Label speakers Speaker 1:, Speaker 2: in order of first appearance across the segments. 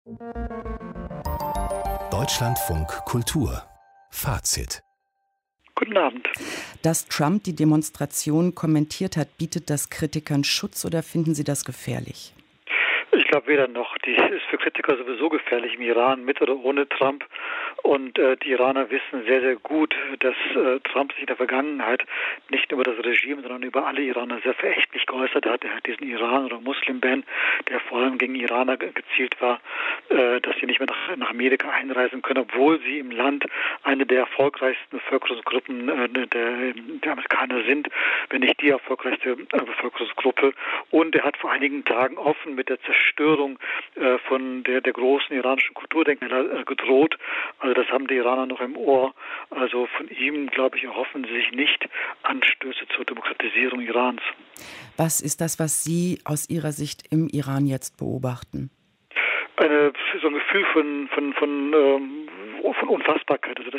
Speaker 1: Deutschlandfunk Kultur Fazit.
Speaker 2: Guten Abend.
Speaker 3: Dass Trump die Demonstration kommentiert hat, bietet das Kritikern Schutz oder finden Sie das gefährlich?
Speaker 2: Ich glaube weder noch. Die ist für Kritiker sowieso gefährlich im Iran, mit oder ohne Trump. Und die Iraner wissen sehr, sehr gut, dass Trump sich in der Vergangenheit nicht über das Regime, sondern über alle Iraner sehr verächtlich geäußert hat. Er hat diesen Iran- oder Muslim-Ban, der vor allem gegen Iraner gezielt war, dass sie nicht mehr nach Amerika einreisen können, obwohl sie im Land eine der erfolgreichsten Bevölkerungsgruppen der Amerikaner sind, wenn nicht die erfolgreichste Bevölkerungsgruppe. Und er hat vor einigen Tagen offen mit der Zerstörung von der großen iranischen Kulturdenkmäler gedroht. Also das haben die Iraner noch im Ohr. Also von ihm, glaube ich, erhoffen sie sich nicht Anstöße zur Demokratisierung Irans.
Speaker 3: Was ist das, was Sie aus Ihrer Sicht im Iran jetzt beobachten?
Speaker 2: So ein Gefühl von Unfassbarkeit. Also dass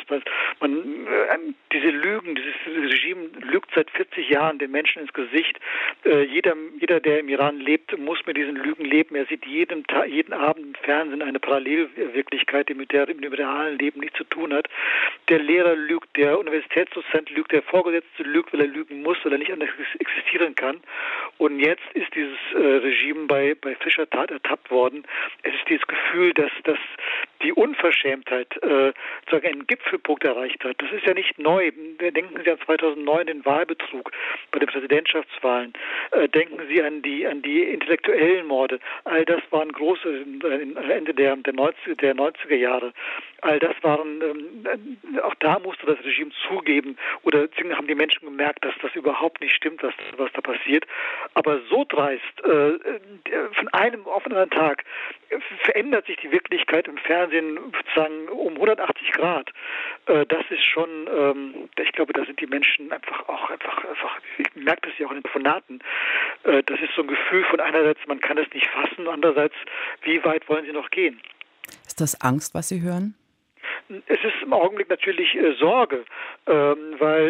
Speaker 2: diese Lügen, dieses Regime lügt seit 40 Jahren den Menschen ins Gesicht. Jeder, der im Iran lebt, muss mit diesen Lügen leben. Er sieht jeden Abend im Fernsehen eine Parallelwirklichkeit, die mit dem realen Leben nichts zu tun hat. Der Lehrer lügt, der Universitätsdozent lügt, der Vorgesetzte lügt, weil er lügen muss, weil er nicht anders existieren kann. Und jetzt ist dieses Regime bei frischer Tat ertappt worden. Es ist dieses Gefühl, dass die Unverschämtheit sozusagen einen Gipfelpunkt erreicht hat. Das ist ja nicht neu. Denken Sie an 2009, den Wahlbetrug bei den Präsidentschaftswahlen. Denken Sie an die intellektuellen Morde. All das waren große, Ende der 90er Jahre. All das waren, auch da musste das Regime zugeben, oder haben die Menschen gemerkt, dass das überhaupt nicht stimmt, was da passiert. Aber so dreist, von einem auf den anderen Tag, verändert sich die Wirklichkeit im Fernsehen sozusagen um 180 Grad. Das ist schon, ich glaube, da sind die Menschen einfach, ich merke das ja auch in den Telefonaten, das ist so ein Gefühl von einerseits, man kann es nicht fassen, andererseits, wie weit wollen sie noch gehen?
Speaker 3: Ist das Angst, was Sie hören?
Speaker 2: Es ist im Augenblick natürlich Sorge, weil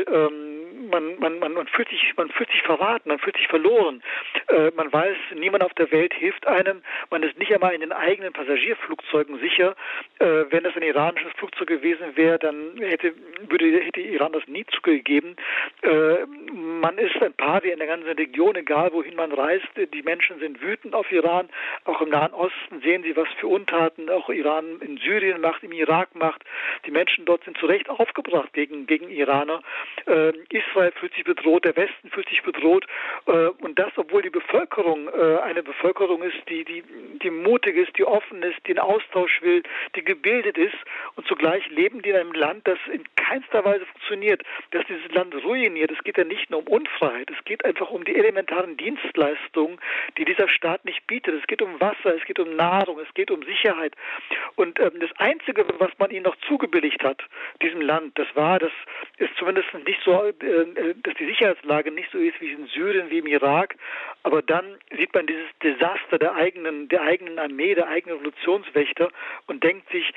Speaker 2: man fühlt sich verraten, man fühlt sich verloren. Man weiß, niemand auf der Welt hilft einem. Man ist nicht einmal in den eigenen Passagierflugzeugen sicher. Wenn es ein iranisches Flugzeug gewesen wäre, dann hätte Iran das nie zugegeben. Man ist ein Paria in der ganzen Region, egal wohin man reist. Die Menschen sind wütend auf Iran. Auch im Nahen Osten sehen sie, was für Untaten auch Iran in Syrien macht, im Irak macht. Die Menschen dort sind zu Recht aufgebracht gegen Iraner. Israel fühlt sich bedroht, der Westen fühlt sich bedroht. Und das, obwohl die Bevölkerung eine Bevölkerung ist, die mutig ist, die offen ist, die einen Austausch will, die gebildet ist. Und zugleich leben die in einem Land, das in keinster Weise funktioniert, das dieses Land ruiniert. Es geht ja nicht nur um Unfreiheit, es geht einfach um die elementaren Dienstleistungen, die dieser Staat nicht bietet. Es geht um Wasser, es geht um Nahrung, es geht um Sicherheit. Und das Einzige, was man ihnen noch zugebilligt hat, diesem Land, das ist zumindest nicht so, dass die Sicherheitslage nicht so ist wie in Syrien, wie im Irak. Aber dann sieht man dieses Desaster der eigenen Armee, der eigenen Revolutionswächter und denkt sich,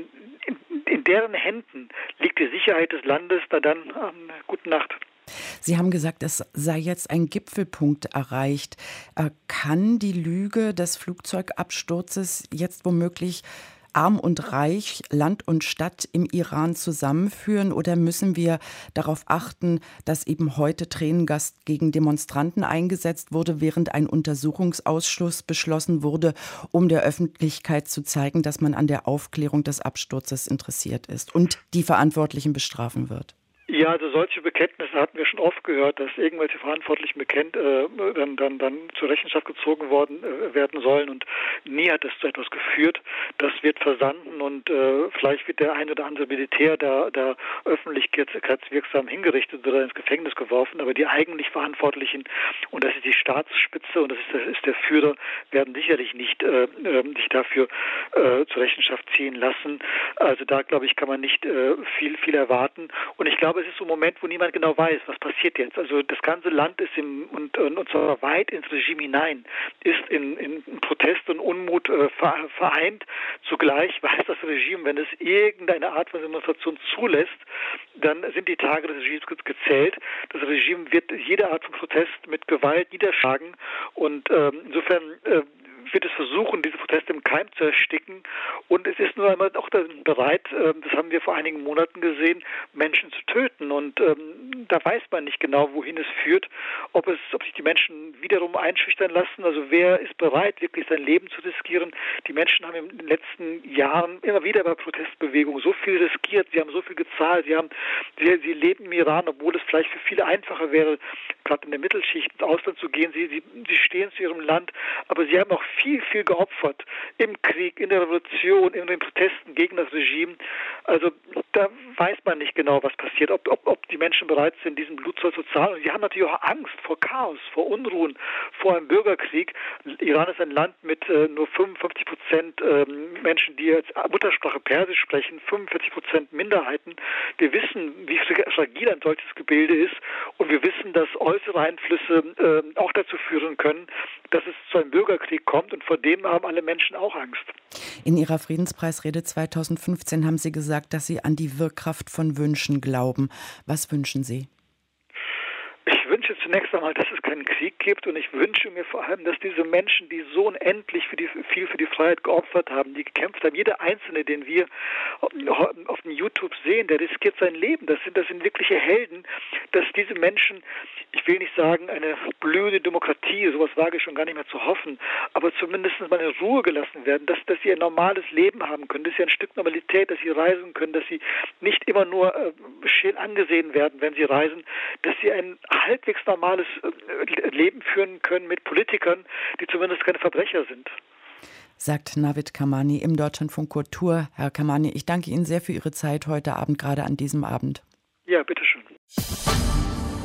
Speaker 2: in deren Händen liegt die Sicherheit des Landes, dann gute Nacht.
Speaker 3: Sie haben gesagt, es sei jetzt ein Gipfelpunkt erreicht. Kann die Lüge des Flugzeugabsturzes jetzt womöglich Arm und Reich, Land und Stadt im Iran zusammenführen? Oder müssen wir darauf achten, dass eben heute Tränengas gegen Demonstranten eingesetzt wurde, während ein Untersuchungsausschuss beschlossen wurde, um der Öffentlichkeit zu zeigen, dass man an der Aufklärung des Absturzes interessiert ist und die Verantwortlichen bestrafen wird?
Speaker 2: Ja, also solche Bekenntnisse hatten wir schon oft gehört, dass irgendwelche Verantwortlichen dann zur Rechenschaft gezogen werden sollen, und nie hat es zu etwas geführt. Das wird versanden, und vielleicht wird der ein oder andere Militär da öffentlichkeitswirksam hingerichtet oder ins Gefängnis geworfen, aber die eigentlich Verantwortlichen, und das ist die Staatsspitze und das ist der Führer, werden sicherlich nicht sich dafür zur Rechenschaft ziehen lassen. Also da, glaube ich, kann man nicht viel erwarten, und ich glaube, es ist so ein Moment, wo niemand genau weiß, was passiert jetzt. Also das ganze Land ist und zwar weit ins Regime hinein, ist in Protest und Unmut vereint. Zugleich weiß das Regime, wenn es irgendeine Art von Demonstration zulässt, dann sind die Tage des Regimes gezählt. Das Regime wird jede Art von Protest mit Gewalt niederschlagen, und insofern wird es versuchen, diese Proteste im Keim zu ersticken. Und es ist nur einmal auch bereit, das haben wir vor einigen Monaten gesehen, Menschen zu töten. Und da weiß man nicht genau, wohin es führt, ob sich die Menschen wiederum einschüchtern lassen. Also wer ist bereit, wirklich sein Leben zu riskieren? Die Menschen haben in den letzten Jahren immer wieder bei Protestbewegungen so viel riskiert, sie haben so viel gezahlt, sie leben im Iran, obwohl es vielleicht für viele einfacher wäre, gerade in der Mittelschicht ins Ausland zu gehen. Sie stehen zu ihrem Land, aber sie haben auch viel, viel geopfert im Krieg, in der Revolution, in den Protesten gegen das Regime. Also da weiß man nicht genau, was passiert, ob die Menschen bereit sind, diesen Blutzoll zu zahlen. Und sie haben natürlich auch Angst vor Chaos, vor Unruhen, vor einem Bürgerkrieg. Iran ist ein Land mit nur 55% Menschen, die als Muttersprache Persisch sprechen, 45% Minderheiten. Wir wissen, wie fragil ein solches Gebilde ist, und wir wissen, dass äußere Einflüsse auch dazu führen können, dass es zu einem Bürgerkrieg kommt, und vor dem haben alle Menschen auch Angst.
Speaker 3: In Ihrer Friedenspreisrede 2015 haben Sie gesagt, dass Sie an die Wirkkraft von Wünschen glauben. Was wünschen Sie?
Speaker 2: Ich wünsche zunächst einmal, dass es keinen Krieg gibt, und ich wünsche mir vor allem, dass diese Menschen, die so unendlich viel für die Freiheit geopfert haben, die gekämpft haben, jeder Einzelne, den wir auf dem YouTube sehen, der riskiert sein Leben, das sind wirkliche Helden, dass diese Menschen, ich will nicht sagen, eine blühende Demokratie, sowas wage ich schon gar nicht mehr zu hoffen, aber zumindest mal in Ruhe gelassen werden, dass sie ein normales Leben haben können, dass sie ein Stück Normalität, dass sie reisen können, dass sie nicht immer nur schön angesehen werden, wenn sie reisen, dass sie ein halbwegs normales Leben führen können mit Politikern, die zumindest keine Verbrecher sind.
Speaker 3: Sagt Navid Kermani im Deutschlandfunk Kultur. Herr Kermani, ich danke Ihnen sehr für Ihre Zeit heute Abend, gerade an diesem Abend.
Speaker 2: Ja, bitteschön.